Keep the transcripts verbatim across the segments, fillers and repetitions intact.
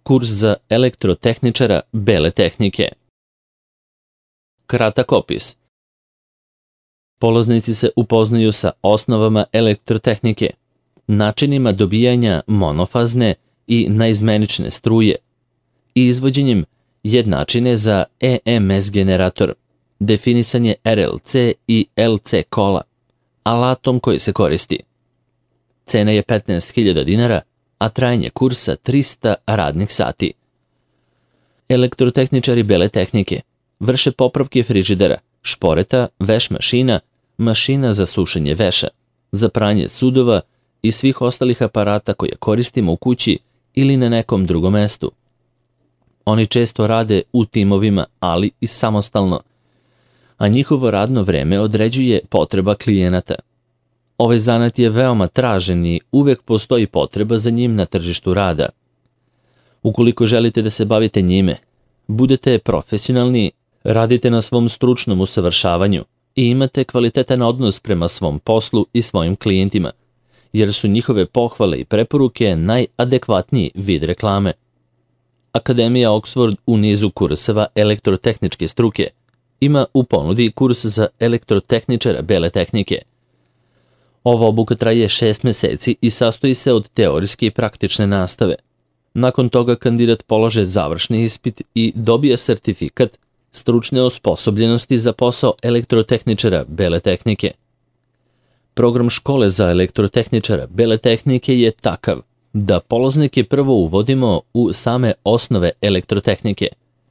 Kurs za elektrotehničara bele tehnike. Kratak opis. Polaznici se upoznaju sa osnovama elektrotehnike, načinima dobijanja monofazne i naizmenične struje i izvođenjem jednačine za E M S generator, definisanje R L C i L C kola, alatom koji se koristi. Cena je petnaest hiljada dinara, a trajanje kursa trista radnih sati. Elektrotehničari bele tehnike vrše popravke frižidera, šporeta, veš mašina, mašina za sušenje veša, za pranje sudova i svih ostalih aparata koje koristimo u kući ili na nekom drugom mestu. Oni često rade u timovima, ali i samostalno, a njihovo radno vreme određuje potreba klijenata. Ovaj zanat je veoma tražen i uvek postoji potreba za njim na tržištu rada. Ukoliko želite da se bavite njime, budete profesionalni, radite na svom stručnom usavršavanju i imate kvalitetan odnos prema svom poslu i svojim klijentima, jer su njihove pohvale i preporuke najadekvatniji vid reklame. Akademija Oxford u nizu kurseva elektrotehničke struke ima u ponudi kurs za elektrotehničara bele tehnike. Ova obuka traje šest meseci i sastoji se od teorijske i praktične nastave. Nakon toga kandidat polaže završni ispit i dobija sertifikat stručne osposobljenosti za posao elektrotehničara bele tehnike. Program škole za elektrotehničara bele tehnike je takav da polaznike prvo uvodimo u same osnove elektrotehnike.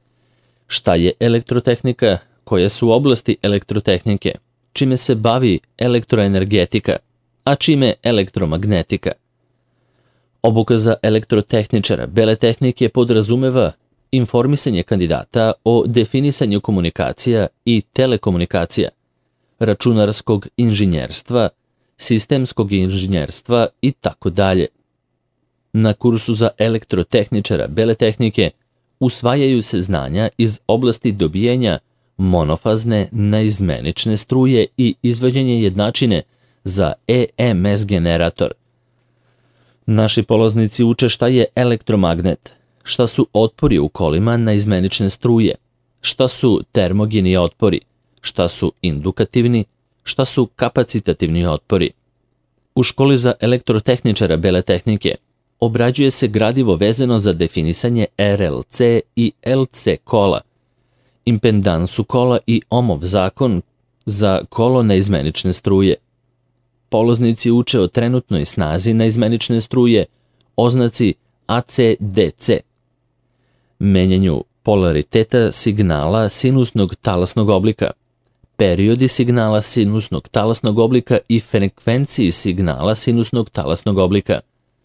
Šta je elektrotehnika, koje su oblasti elektrotehnike, čime se bavi elektroenergetika, a čime elektromagnetika. Obuka za elektrotehničara bele tehnike podrazumeva informisanje kandidata o definisanju komunikacija i telekomunikacija, računarskog inženjerstva, sistemskog inženjerstva i tako dalje. Na kursu za elektrotehničara bele tehnike usvajaju se znanja iz oblasti dobijanja monofazne naizmenične struje i izvođenje jednačine za E M S generator. Naši polaznici uče šta je elektromagnet, šta su otpori u kolima naizmenične struje, šta su termogeni otpori, šta su indukativni, šta su kapacitativni otpori. U školi za elektrotehničara bele tehnike obrađuje se gradivo vezano za definisanje R L C i L C kola, impedansu kola i Ohmov zakon za kolo naizmenične struje. Polaznici uče o trenutnoj snazi naizmenične struje, oznaci A C D C, menjanju polariteta signala sinusnog talasnog oblika, periodi signala sinusnog talasnog oblika i frekvenciji signala sinusnog talasnog oblika.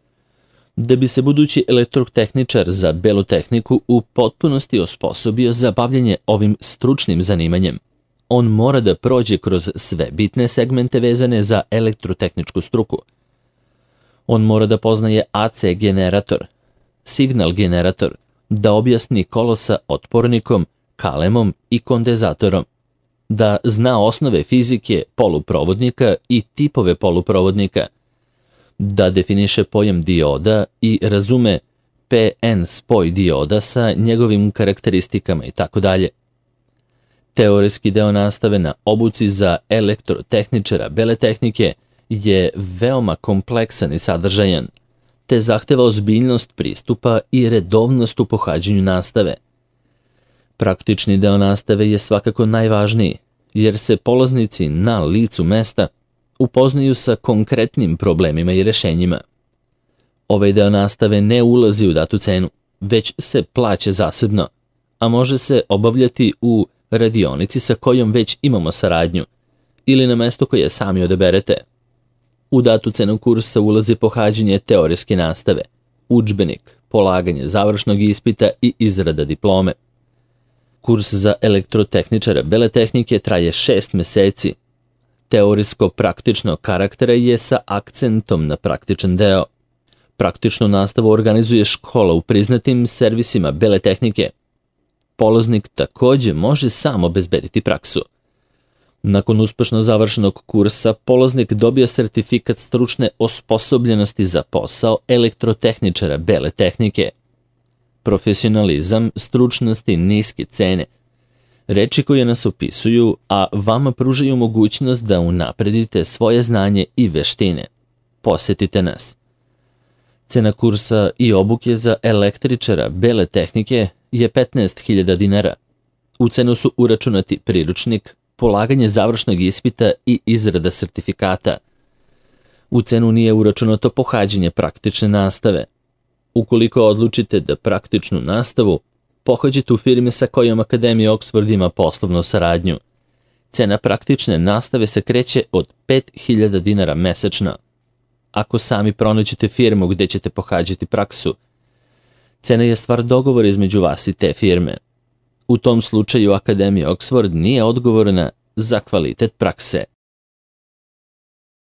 Da bi se budući elektrotehničar za belu tehniku u potpunosti osposobio za bavljenje ovim stručnim zanimanjem, on mora da prođe kroz sve bitne segmente vezane za elektrotehničku struku. On mora da poznaje A C generator, signal generator, da objasni kolo sa otpornikom, kalemom i kondenzatorom, da zna osnove fizike poluprovodnika i tipove poluprovodnika, da definiše pojam dioda i razume P N spoj dioda sa njegovim karakteristikama i tako dalje. Teorijski deo nastave na obuci za elektrotehničara bele tehnike je veoma kompleksan i sadržajan, te zahteva ozbiljnost pristupa i redovnost u pohađanju nastave. Praktični deo nastave je svakako najvažniji, jer se polaznici na licu mesta upoznaju sa konkretnim problemima i rešenjima. Ovaj deo nastave ne ulazi u datu cenu, već se plaća zasebno, a može se obavljati u radionici sa kojom već imamo saradnju ili na mesto koje sami odaberete. U datu cenu kursa ulazi pohađanje teorijske nastave, udžbenik, polaganje završnog ispita i izrada diplome. Kurs za elektrotehničara bele tehnike traje šest meseci. Teorijsko-praktično karaktera je sa akcentom na praktičan deo. Praktičnu nastavu organizuje škola u priznatim servisima bele tehnike. Polaznik takođe može sam obezbediti praksu. Nakon uspešno završenog kursa, polaznik dobija sertifikat stručne osposobljenosti za posao elektrotehničara bele tehnike. profesionalizam, stručnost i niske cene. Reči koje nas opisuju, a vama pružaju mogućnost da unapredite svoje znanje i veštine. Posetite nas. Cena kursa i obuke za električara bele tehnike je petnaest hiljada dinara. U cenu su uračunati priručnik, polaganje završnog ispita i izrada sertifikata. U cenu nije uračunato pohađanje praktične nastave. Ukoliko odlučite da praktičnu nastavu pohađate u firmi sa kojom Akademija Oxford ima poslovnu saradnju, cena praktične nastave se kreće od pet hiljada dinara mesečno. Ako sami pronađete firmu gde ćete pohađati praksu, cena je stvar dogovora između vas i te firme. U tom slučaju Akademija Oxford nije odgovorna za kvalitet prakse.